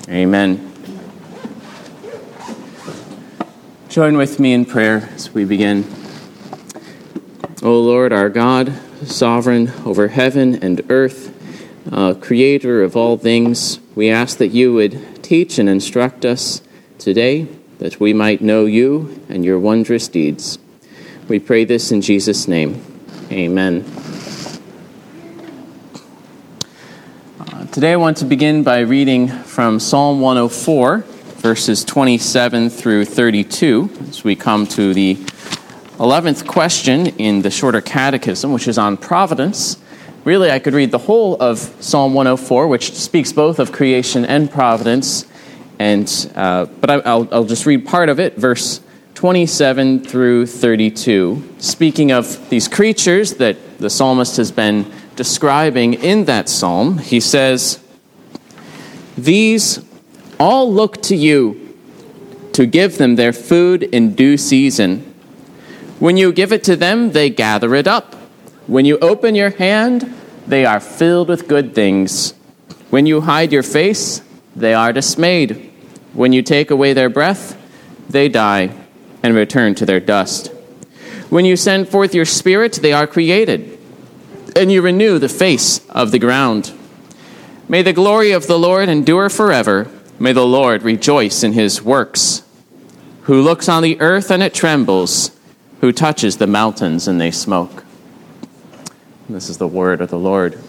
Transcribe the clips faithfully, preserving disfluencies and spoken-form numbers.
Amen. Join with me in prayer as we begin. O Lord, our God, sovereign over heaven and earth, uh, creator of all things, we ask that you would teach and instruct us today, that we might know you and your wondrous deeds. We pray this in Jesus' name. Amen. Uh, today I want to begin by reading from Psalm one oh four, verses twenty-seven through thirty-two, as we come to the eleventh question in the Shorter Catechism, which is on providence. Really, I could read the whole of Psalm one oh four, which speaks both of creation and providence, and uh, but I, I'll, I'll just read part of it, verse twenty-seven through thirty-two, speaking of these creatures that the psalmist has been describing in that psalm. He says, "These all look to you to give them their food in due season. When you give it to them, they gather it up. When you open your hand, they are filled with good things. When you hide your face, they are dismayed. When you take away their breath, they die and return to their dust. When you send forth your spirit, they are created, and you renew the face of the ground. May the glory of the Lord endure forever. May the Lord rejoice in his works. Who looks on the earth and it trembles, who touches the mountains and they smoke." This is the word of the Lord.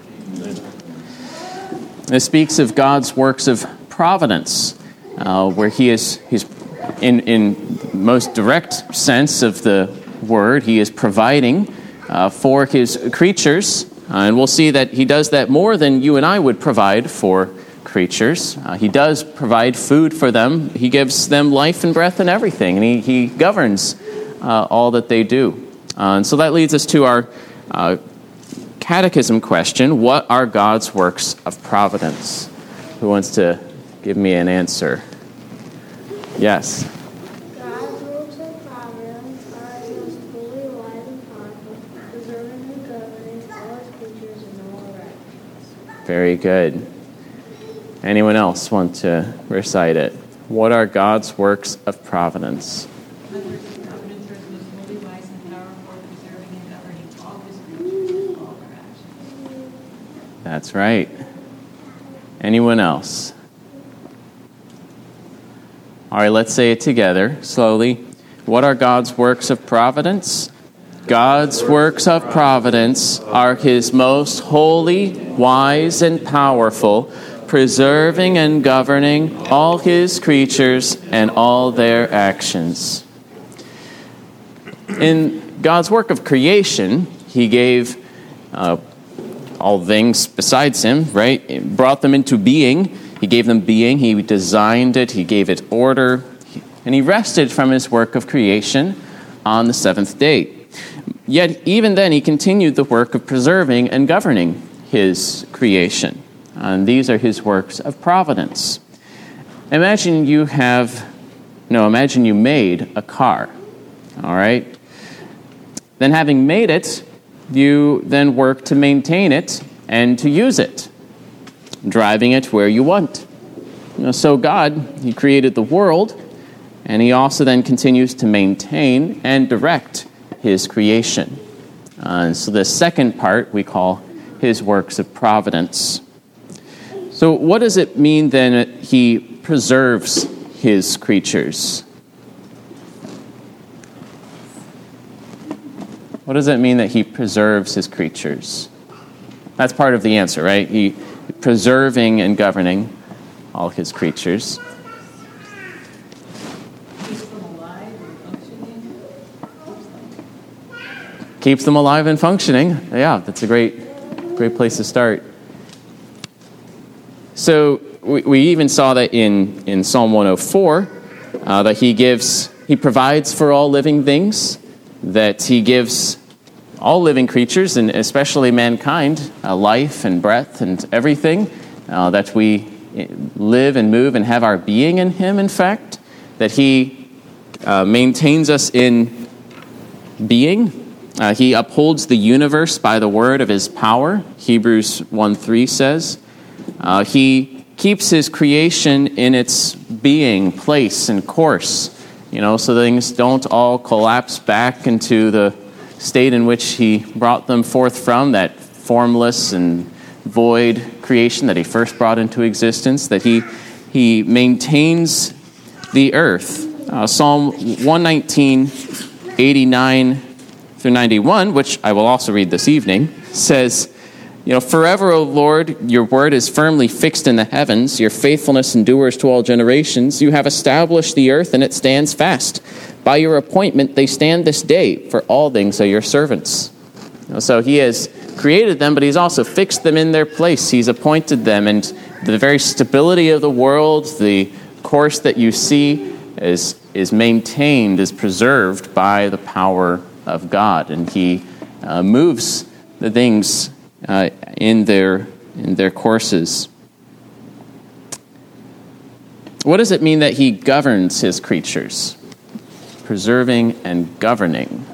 It speaks of God's works of providence, uh, where he is, he's in, in most direct sense of the word, he is providing uh, for his creatures, uh, and we'll see that he does that more than you and I would provide for creatures. Uh, he does provide food for them. He gives them life and breath and everything, and he, he governs uh, all that they do. Uh, and so that leads us to our uh, catechism question: what are God's works of providence? Who wants to give me an answer? Yes. God's works of providence are his fully alive and powerful, preserving and governing all his creatures in all directions. Very good. Anyone else want to recite it? What are God's works of providence? God's works of providence are his fully wise and powerful, preserving and governing all his creatures in all their actions. That's right. Anyone else? All right, let's say it together, slowly. What are God's works of providence? God's works of providence are his most holy, wise, and powerful, preserving and governing all his creatures and all their actions. In God's work of creation, he gave uh, all things besides him, right? He brought them into being. He gave them being. He designed it. He gave it order. And he rested from his work of creation on the seventh day. Yet, even then, he continued the work of preserving and governing his creation. And these are his works of providence. Imagine you have, no, imagine you made a car, all right? Then having made it, you then work to maintain it and to use it, driving it where you want. You know, so God, he created the world, and he also then continues to maintain and direct his creation. Uh, and so the second part we call his works of providence. So what does it mean then that he preserves his creatures? What does it mean that he preserves his creatures? That's part of the answer, right? He preserving and governing all his creatures. Keeps them alive and functioning. Keeps them alive and functioning. Yeah, that's a great, great place to start. So we, we even saw that in, in Psalm one oh four, uh, that he gives, he provides for all living things, that he gives all living creatures, and especially mankind, uh, life and breath and everything, uh, that we live and move and have our being in him, in fact, that he uh, maintains us in being. Uh, he upholds the universe by the word of his power, Hebrews one three says. Uh, he keeps his creation in its being, place, and course, you know, so things don't all collapse back into the state in which he brought them forth from, that formless and void creation that he first brought into existence, that he he maintains the earth. Uh, Psalm one nineteen, eighty-nine through ninety-one, which I will also read this evening, says, you know, forever, O Lord, your word is firmly fixed in the heavens. Your faithfulness endures to all generations. You have established the earth, and it stands fast. By your appointment, they stand this day, for all things are your servants. You know, so he has created them, but he's also fixed them in their place. He's appointed them, and the very stability of the world, the course that you see, is, is maintained, is preserved by the power of God. And he uh, moves the things Uh, in their in their courses. What does it mean that he governs his creatures? Preserving and governing.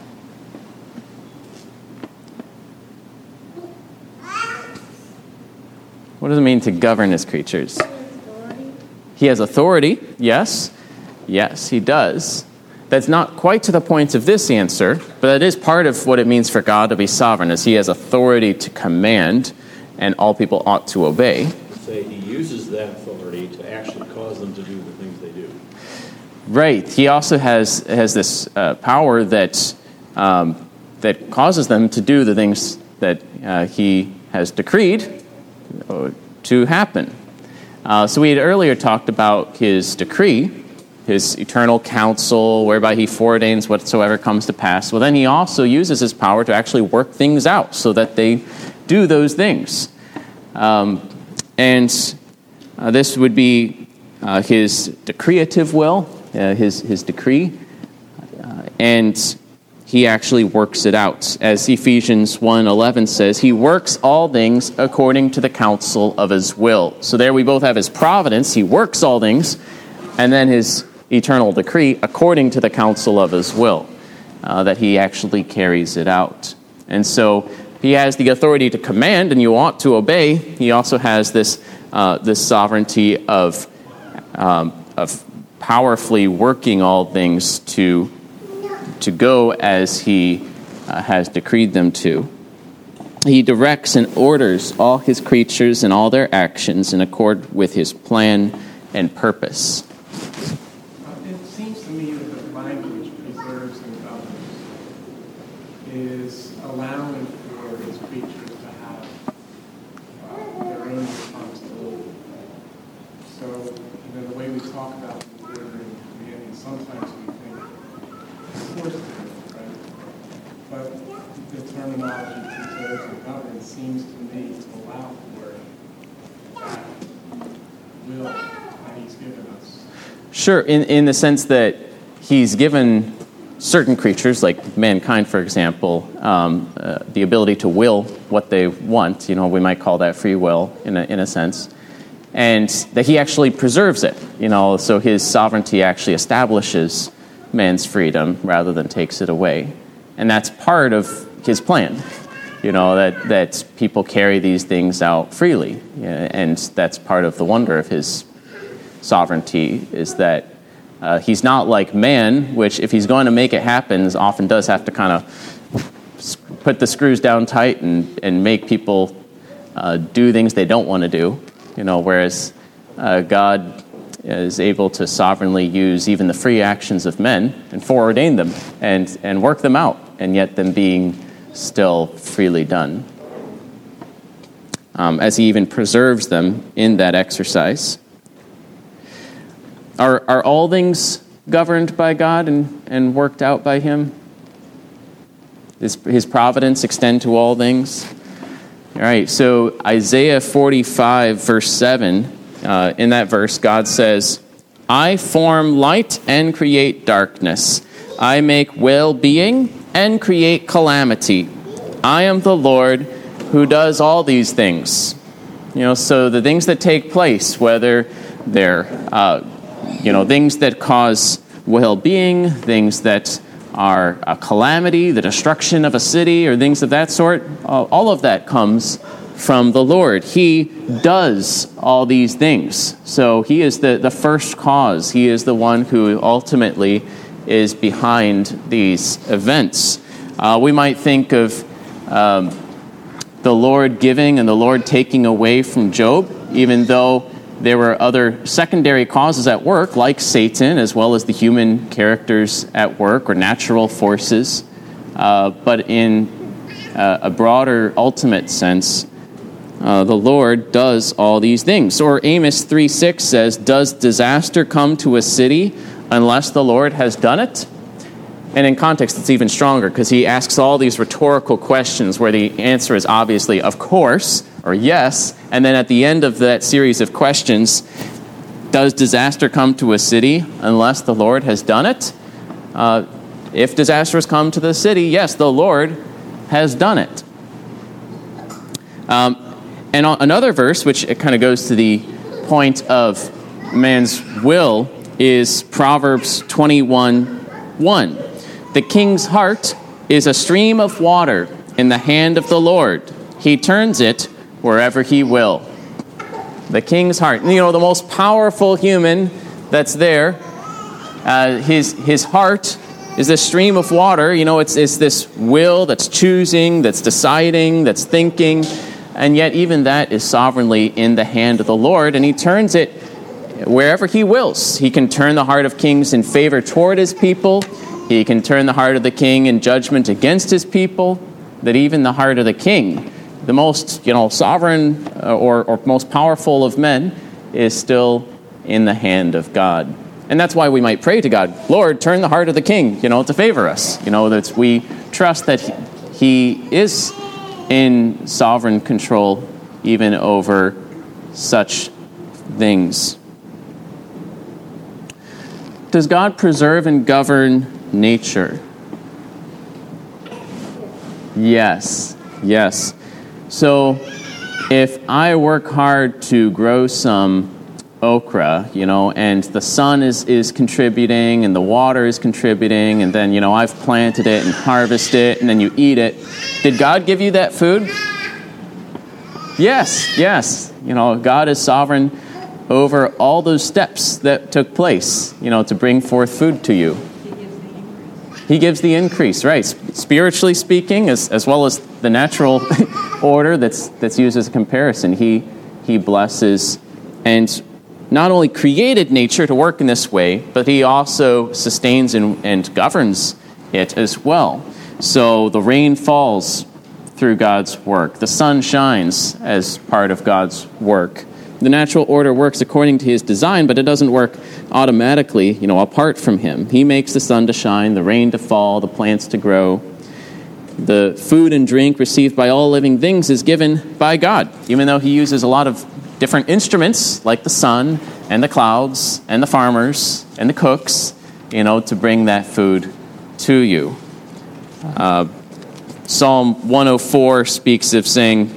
What does it mean to govern his creatures? He has authority, yes. Yes, he does. That's not quite to the point of this answer, but that is part of what it means for God to be sovereign, is he has authority to command, and all people ought to obey. Say he uses that authority to actually cause them to do the things they do. Right. He also has has this uh, power that um, that causes them to do the things that uh, he has decreed to happen. Uh, so we had earlier talked about his decree, his eternal counsel, whereby he foreordains whatsoever comes to pass. Well, then he also uses his power to actually work things out so that they do those things. Um, and uh, this would be uh, his decreative will, uh, his, his decree, uh, and he actually works it out. As Ephesians one eleven says, he works all things according to the counsel of his will. So there we both have his providence, he works all things, and then his eternal decree according to the counsel of his will, uh, that he actually carries it out. And so he has the authority to command, and you ought to obey. He also has this uh, this sovereignty of um, of powerfully working all things to to go as he uh, has decreed them to. He directs and orders all his creatures and all their actions in accord with his plan and purpose. It seems to me that the language preserves and governs is allowing for his creatures to have uh, their own responsibility. So, you know, the way we talk about ordering and commanding, sometimes we think we're forced to do it, right? But the terminology preserves and governs seems to me to allow for that will that he's given us. Sure, in, in the sense that he's given certain creatures, like mankind, for example, um, uh, the ability to will what they want. You know, we might call that free will in a, in a sense. And that he actually preserves it. You know, so his sovereignty actually establishes man's freedom rather than takes it away. And that's part of his plan. You know, that, that people carry these things out freely. And that's part of the wonder of his sovereignty, is that uh, he's not like man, which if he's going to make it happen, often does have to kind of put the screws down tight and, and make people uh, do things they don't want to do. You know, whereas uh, God is able to sovereignly use even the free actions of men and foreordain them and, and work them out, and yet them being still freely done. Um, as he even preserves them in that exercise. Are are all things governed by God and, and worked out by him? Does his providence extend to all things? All right, so Isaiah forty-five, verse seven, uh, in that verse, God says, I form light and create darkness. I make well-being and create calamity. I am the Lord who does all these things. You know, so the things that take place, whether they're, uh, you know, things that cause well-being, things that are a calamity, the destruction of a city, or things of that sort, all of that comes from the Lord. He does all these things. So he is the, the first cause. He is the one who ultimately is behind these events. Uh, we might think of um, the Lord giving and the Lord taking away from Job, even though there were other secondary causes at work, like Satan, as well as the human characters at work or natural forces. Uh, but in uh, a broader, ultimate sense, uh, the Lord does all these things. Or Amos three six says, "Does disaster come to a city unless the Lord has done it?" And in context, it's even stronger, because he asks all these rhetorical questions where the answer is obviously, of course, or yes. And then at the end of that series of questions, does disaster come to a city unless the Lord has done it? Uh, if disaster has come to the city, yes, the Lord has done it. Um, and another verse, which it kind of goes to the point of man's will, is Proverbs twenty-one one. "The king's heart is a stream of water in the hand of the Lord. He turns it wherever he will." The king's heart. You know, the most powerful human that's there, uh, his his heart is this stream of water. You know, it's, it's this will that's choosing, that's deciding, that's thinking, and yet even that is sovereignly in the hand of the Lord, and he turns it wherever he wills. He can turn the heart of kings in favor toward his people. He can turn the heart of the king in judgment against his people. That even the heart of the king, the most, you know, sovereign or, or most powerful of men, is still in the hand of God. And that's why we might pray to God, "Lord, turn the heart of the king, you know, to favor us." You know, that we trust that he, he is in sovereign control even over such things. Does God preserve and govern nature? Yes, yes. So if I work hard to grow some okra, you know, and the sun is, is contributing and the water is contributing, and then, you know, I've planted it and harvested it, and then you eat it, did God give you that food? Yes, yes. You know, God is sovereign over all those steps that took place, you know, to bring forth food to you. He gives the increase, right? Spiritually speaking, as as well as the natural order that's that's used as a comparison. He he blesses and not only created nature to work in this way, but he also sustains and, and governs it as well. So the rain falls through God's work. The sun shines as part of God's work. The natural order works according to his design, but it doesn't work automatically, you know, apart from him. He makes the sun to shine, the rain to fall, the plants to grow. The food and drink received by all living things is given by God, even though he uses a lot of different instruments, like the sun and the clouds and the farmers and the cooks, you know, to bring that food to you. Uh, Psalm one oh four speaks of saying,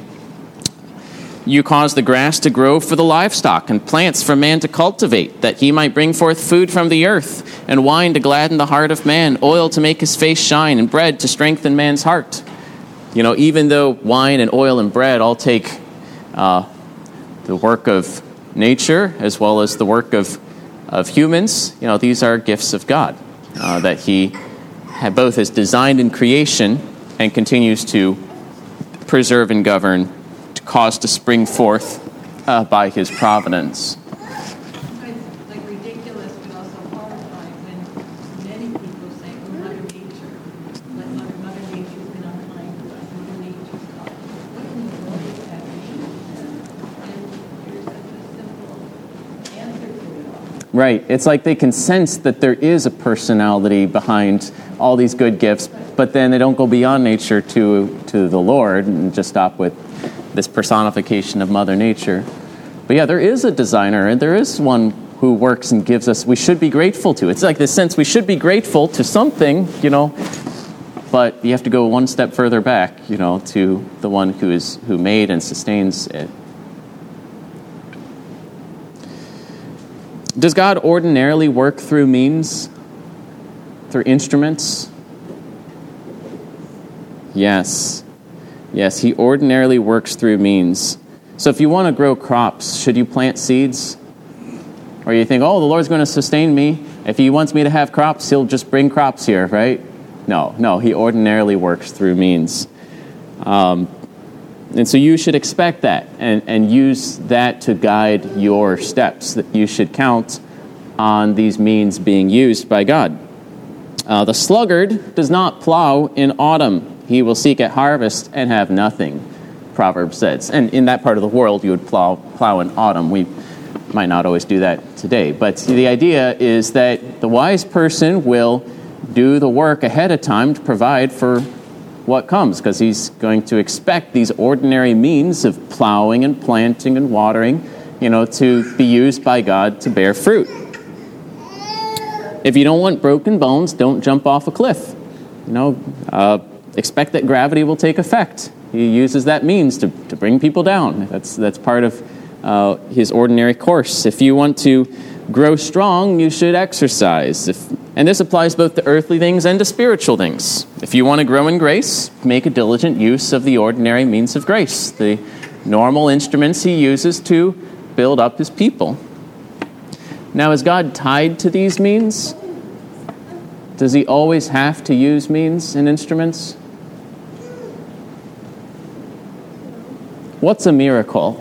"You cause the grass to grow for the livestock, and plants for man to cultivate, that he might bring forth food from the earth, and wine to gladden the heart of man, oil to make his face shine, and bread to strengthen man's heart." You know, even though wine and oil and bread all take uh, the work of nature as well as the work of, of humans, you know, these are gifts of God uh, that he had both has designed in creation and continues to preserve and govern, to cause to spring forth uh, by his providence. It's like ridiculous, but also horrifying when many people say, "Oh, Mother Nature, let Mother, Mother Nature's been unkind to us. Mother Nature's God." What in the world does that mean? And there's such a simple answer to it all. Right. It's like they can sense that there is a personality behind all these good gifts, but then they don't go beyond nature to to the Lord and just stop with this personification of Mother Nature. But yeah, there is a designer, and there is one who works and gives us, we should be grateful to. It's like this sense we should be grateful to something, you know, but you have to go one step further back, you know, to the one who is who made and sustains it. Does God ordinarily work through means, through instruments? Yes. Yes, he ordinarily works through means. So if you want to grow crops, should you plant seeds? Or you think, oh, the Lord's going to sustain me. If he wants me to have crops, he'll just bring crops here, right? No, no, he ordinarily works through means. Um, and so you should expect that and, and use that to guide your steps, that you should count on these means being used by God. Uh, the sluggard does not plow in autumn. He will seek at harvest and have nothing, Proverbs says. And in that part of the world, you would plow, plow in autumn. We might not always do that today. But the idea is that the wise person will do the work ahead of time to provide for what comes, because he's going to expect these ordinary means of plowing and planting and watering, you know, to be used by God to bear fruit. If you don't want broken bones, don't jump off a cliff. You know, uh, expect that gravity will take effect. He uses that means to, to bring people down. That's that's part of uh, his ordinary course. If you want to grow strong, you should exercise. If, and this applies both to earthly things and to spiritual things. If you want to grow in grace, make a diligent use of the ordinary means of grace, the normal instruments he uses to build up his people. Now, is God tied to these means? Does he always have to use means and instruments? What's a miracle?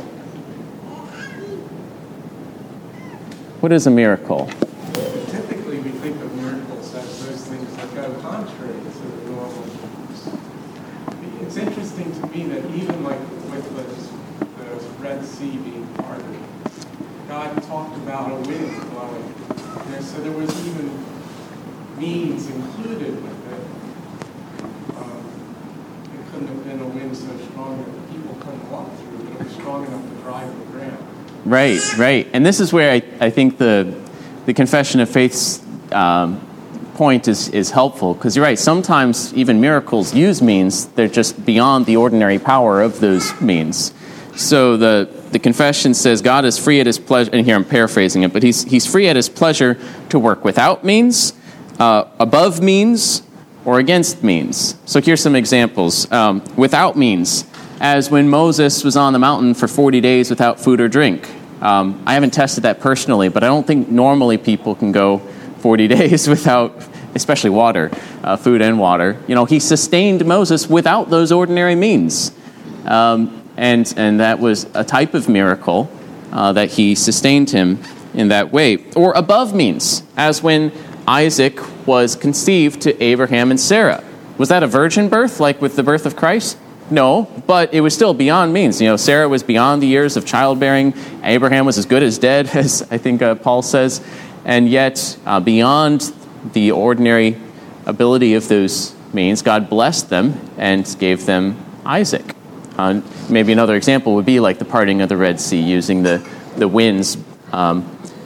What is a miracle? Typically, we think of miracles as those things that go contrary to the normal course. It's interesting to me that even like with the, the Red Sea being parted, God talked about a wind blowing. And so there was even means included with it. Um, it couldn't have been a wind so strong that the people couldn't walk through, but it was strong enough to drive the ground. Right, right. And this is where I, I think the the confession of faith's um, point is, is helpful. Because you're right, sometimes even miracles use means. They're just beyond the ordinary power of those means. So the, the confession says God is free at his pleasure, and here I'm paraphrasing it, but he's, he's free at his pleasure to work without means, uh, above means, or against means. So here's some examples. Um, without means, as when Moses was on the mountain for forty days without food or drink. Um, I haven't tested that personally, but I don't think normally people can go forty days without, especially water, uh, food and water. You know, he sustained Moses without those ordinary means. Um, and, and that was a type of miracle uh, that he sustained him in that way. Or above means, as when Isaac was conceived to Abraham and Sarah. Was that a virgin birth, like with the birth of Christ? No, but it was still beyond means. You know, Sarah was beyond the years of childbearing. Abraham was as good as dead, as I think uh, Paul says. And yet, uh, beyond the ordinary ability of those means, God blessed them and gave them Isaac. Uh, maybe another example would be like the parting of the Red Sea, using the, the winds, um,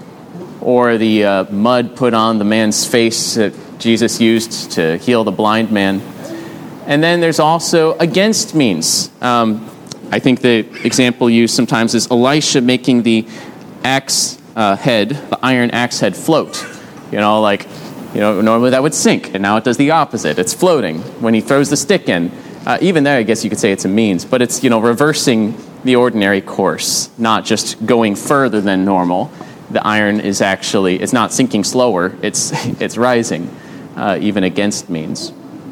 or the uh, mud put on the man's face that Jesus used to heal the blind man. And then there's also against means. Um, I think the example used sometimes is Elisha making the axe uh, head, the iron axe head, float. You know, like, you know, normally that would sink, and now it does the opposite. It's floating when he throws the stick in. Uh, even there, I guess you could say it's a means, but it's, you know, reversing the ordinary course, not just going further than normal. The iron is actually, it's not sinking slower, it's it's rising, uh, even against means.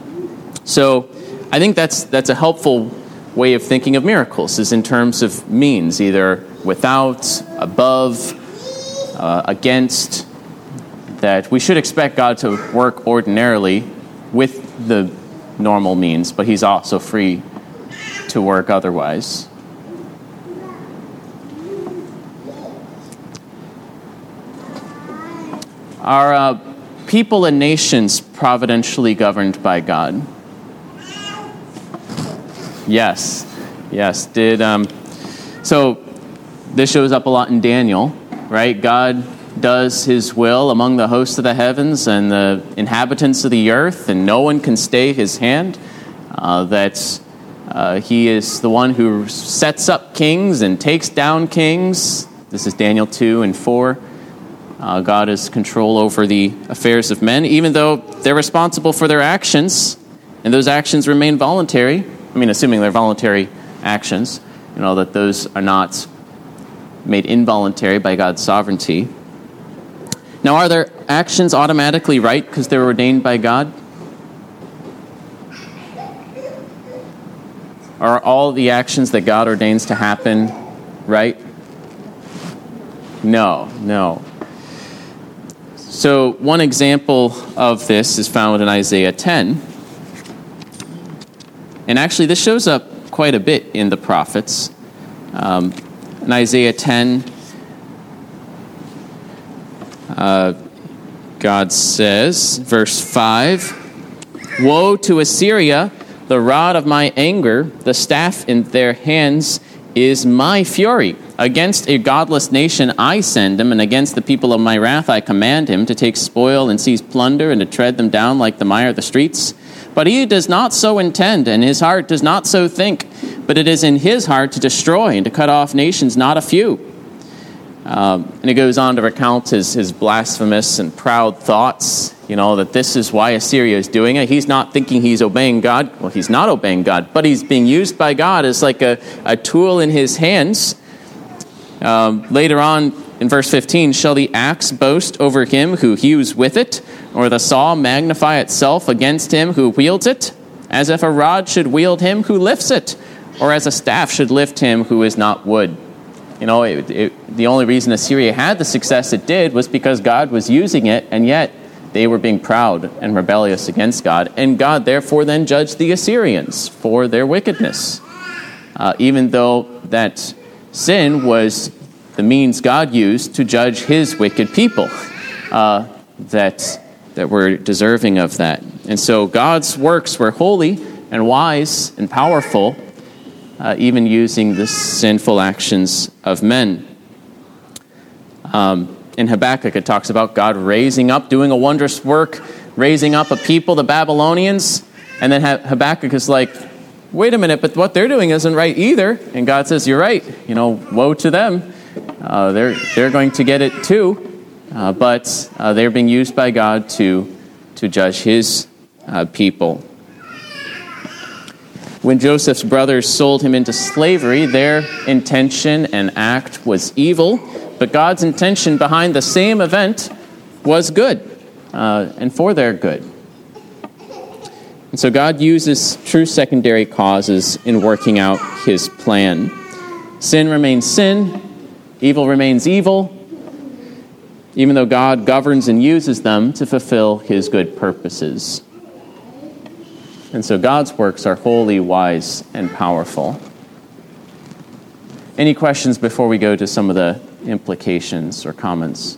So I think that's that's a helpful way of thinking of miracles, is in terms of means, either without, above, uh, against, that we should expect God to work ordinarily with the normal means, but he's also free to work otherwise. Are uh, people and nations providentially governed by God? Yes, yes. Did um, so this shows up a lot in Daniel, right? God does his will among the hosts of the heavens and the inhabitants of the earth, and no one can stay his hand. Uh, that uh, he is the one who sets up kings and takes down kings. This is Daniel two and four. Uh, God has control over the affairs of men, even though they're responsible for their actions, and those actions remain voluntary. I mean, assuming they're voluntary actions, you know, that those are not made involuntary by God's sovereignty. Now, are their actions automatically right because they were ordained by God? Are all the actions that God ordains to happen right? No, no. So one example of this is found in Isaiah ten. And actually, this shows up quite a bit in the prophets. Um, in Isaiah ten, uh, God says, verse five, "Woe to Assyria, the rod of my anger, the staff in their hands is my fury. Against a godless nation I send him, and against the people of my wrath I command him to take spoil and seize plunder and to tread them down like the mire of the streets. But he does not so intend, and his heart does not so think, but it is in his heart to destroy and to cut off nations, not a few." Um, and it goes on to recount his, his blasphemous and proud thoughts, you know, that this is why Assyria is doing it. He's not thinking he's obeying God. Well, he's not obeying God, but he's being used by God as like a, a tool in his hands. Um, later on in verse fifteen, "Shall the axe boast over him who hews with it, or the saw magnify itself against him who wields it? As if a rod should wield him who lifts it, or as a staff should lift him who is not wood." You know, it, it, the only reason Assyria had the success it did was because God was using it, and yet they were being proud and rebellious against God. And God therefore then judged the Assyrians for their wickedness. Uh, even though that sin was the means God used to judge his wicked people uh, that, that were deserving of that. And so God's works were holy and wise and powerful, Uh, even using the sinful actions of men. Um, in Habakkuk, it talks about God raising up, doing a wondrous work, raising up a people, the Babylonians, and then Habakkuk is like, wait a minute, but what they're doing isn't right either. And God says, you're right, you know, woe to them. Uh, they're, they're going to get it too, uh, but uh, they're being used by God to, to judge his uh, people. When Joseph's brothers sold him into slavery, their intention and act was evil, but God's intention behind the same event was good, uh, and for their good. And so God uses true secondary causes in working out his plan. Sin remains sin, evil remains evil, even though God governs and uses them to fulfill his good purposes. And so God's works are holy, wise, and powerful. Any questions before we go to some of the implications or comments?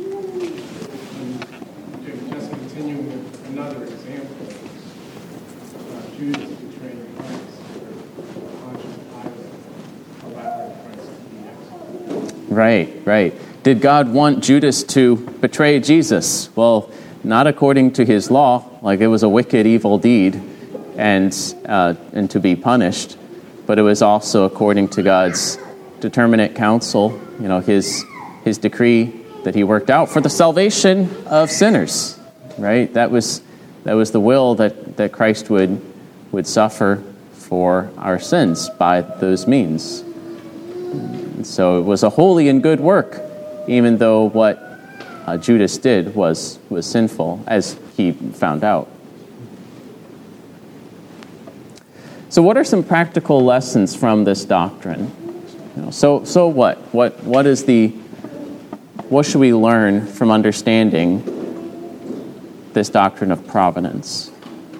Okay, just continuing with another example. Uh, Judas betraying Christ, or Pontius Pilate allowing Christ to be executed. Right, right. Did God want Judas to betray Jesus? Well, not according to his law, like it was a wicked, evil deed, and uh, and to be punished, but it was also according to God's determinate counsel, you know, his his decree that he worked out for the salvation of sinners, right? That was that was the will that, that Christ would would suffer for our sins by those means. And so it was a holy and good work, even though what uh, Judas did was was sinful, as he found out. So what are some practical lessons from this doctrine? You know, so so what? What what is the what should we learn from understanding this doctrine of providence?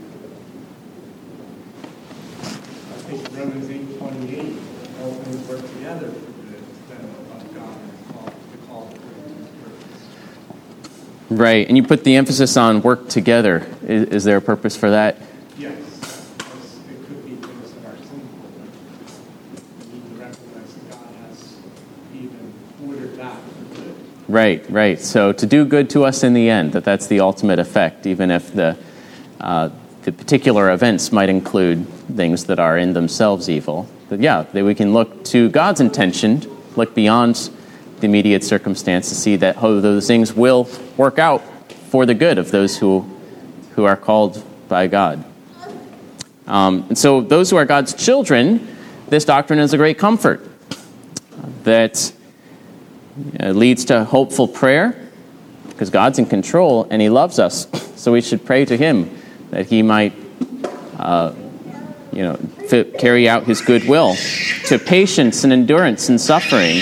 I think Romans eight twenty-eight, all things work together for good to them of God and call to call according to his purpose. Right, and you put the emphasis on work together. Is, is there a purpose for that? Yes, because it could be things that are sinful, but we need to recognize that God has even ordered that for good. Right, right. So to do good to us in the end, that that's the ultimate effect, even if the uh, the particular events might include things that are in themselves evil. But yeah, that we can look to God's intention, look beyond the immediate circumstance to see that oh, those things will work out for the good of those who who are called by God. Um, and so those who are God's children, this doctrine is a great comfort that uh, leads to hopeful prayer, because God's in control and he loves us. So we should pray to him that he might uh, you know, fit, carry out his good will, to patience and endurance in suffering.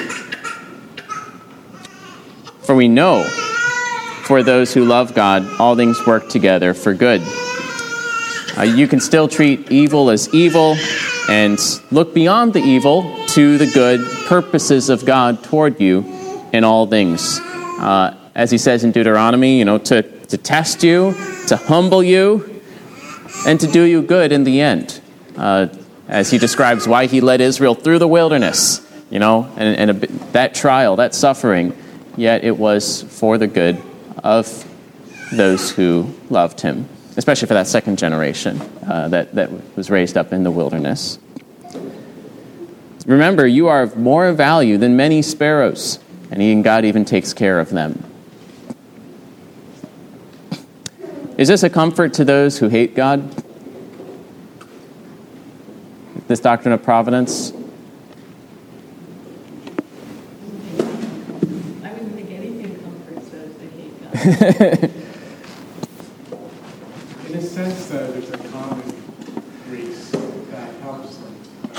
For we know, for those who love God, all things work together for good. Uh, you can still treat evil as evil and look beyond the evil to the good purposes of God toward you in all things. Uh, as he says in Deuteronomy, you know, to, to test you, to humble you, and to do you good in the end. Uh, as he describes why he led Israel through the wilderness, you know, and, and a, that trial, that suffering, yet it was for the good of those who loved him, especially for that second generation uh, that, that was raised up in the wilderness. Remember, you are of more value than many sparrows, and he, God even takes care of them. Is this a comfort to those who hate God? This doctrine of providence? I wouldn't think anything comforts those that hate God. In a sense, though, there's a common grace that helps them.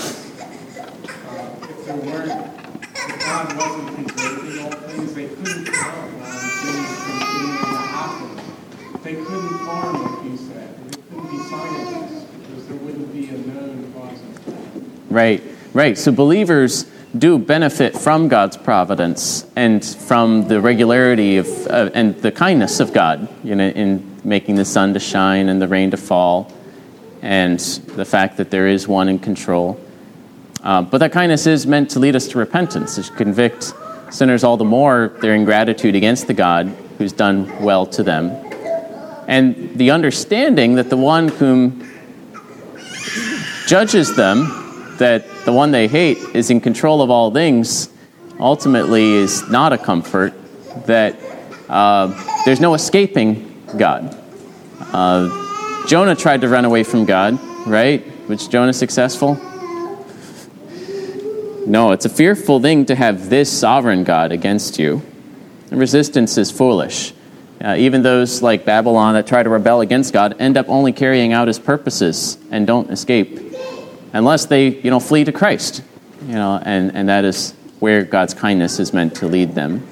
Uh, if there weren't, if God wasn't preserving all things, they couldn't count on things continuing to happen. They couldn't farm, like you said. They couldn't be scientists because there wouldn't be a known cause of death. Right, right. So believers do benefit from God's providence and from the regularity of uh, and the kindness of God, you know, in making the sun to shine and the rain to fall, and the fact that there is one in control. Uh, but that kindness is meant to lead us to repentance, to convict sinners all the more their ingratitude against the God who's done well to them. And the understanding that the one whom judges them, that the one they hate is in control of all things, ultimately is not a comfort, that uh, there's no escaping God. Uh, Jonah tried to run away from God, right? Was Jonah successful? No, it's a fearful thing to have this sovereign God against you. And resistance is foolish. Uh, even those like Babylon that try to rebel against God end up only carrying out his purposes and don't escape, unless they, you know, flee to Christ. You know, and, and that is where God's kindness is meant to lead them.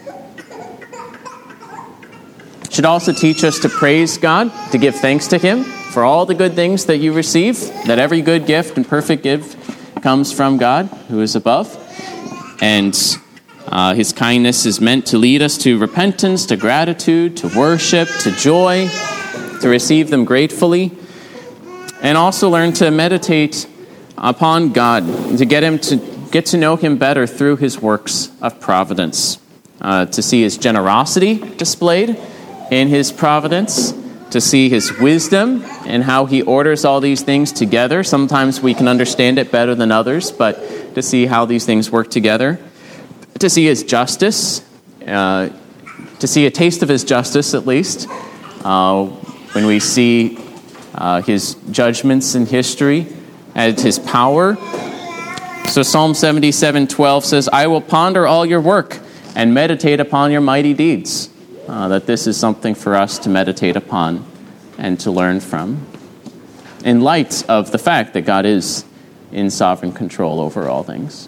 It should also teach us to praise God, to give thanks to him for all the good things that you receive, that every good gift and perfect gift comes from God, who is above. And uh, his kindness is meant to lead us to repentance, to gratitude, to worship, to joy, to receive them gratefully, and also learn to meditate upon God, to get him to get to know him better through his works of providence, uh, to see his generosity displayed in his providence, to see his wisdom and how he orders all these things together. Sometimes we can understand it better than others, but to see how these things work together, to see his justice, uh, to see a taste of his justice at least, uh, when we see uh, his judgments in history, and his power. So Psalm seventy-seven twelve says, I will ponder all your work and meditate upon your mighty deeds. Uh, that this is something for us to meditate upon and to learn from, in light of the fact that God is in sovereign control over all things.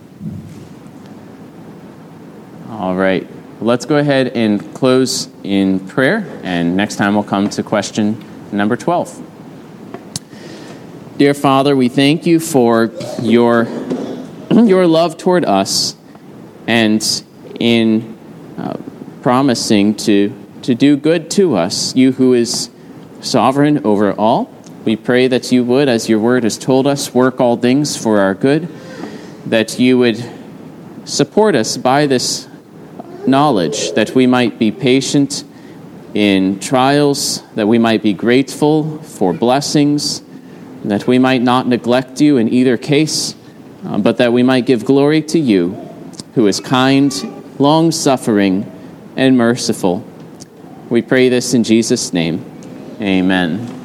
All right, let's go ahead and close in prayer, and next time we'll come to question number twelve. Dear Father, we thank you for your, your love toward us, and in uh, promising to, to do good to us, you who is sovereign over all. We pray that you would, as your word has told us, work all things for our good, that you would support us by this knowledge, that we might be patient in trials, that we might be grateful for blessings, that we might not neglect you in either case, uh, but that we might give glory to you, who is kind, long-suffering, and merciful. We pray this in Jesus' name. Amen.